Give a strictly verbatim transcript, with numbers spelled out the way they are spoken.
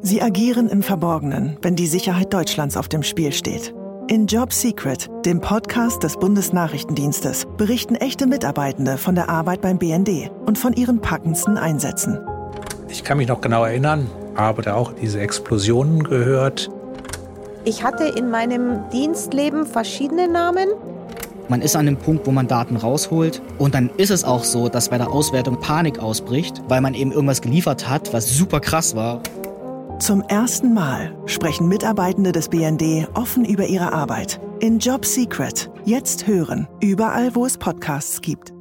Sie agieren im Verborgenen, wenn die Sicherheit Deutschlands auf dem Spiel steht. In Job Secret, dem Podcast des Bundesnachrichtendienstes, berichten echte Mitarbeitende von der Arbeit beim B N D und von ihren packendsten Einsätzen. Ich kann mich noch genau erinnern, habe da auch diese Explosionen gehört. Ich hatte in meinem Dienstleben verschiedene Namen. Man ist an dem Punkt, wo man Daten rausholt und dann ist es auch so, dass bei der Auswertung Panik ausbricht, weil man eben irgendwas geliefert hat, was super krass war. Zum ersten Mal sprechen Mitarbeitende des B N D offen über ihre Arbeit. In Job Secret. Jetzt hören, überall wo es Podcasts gibt.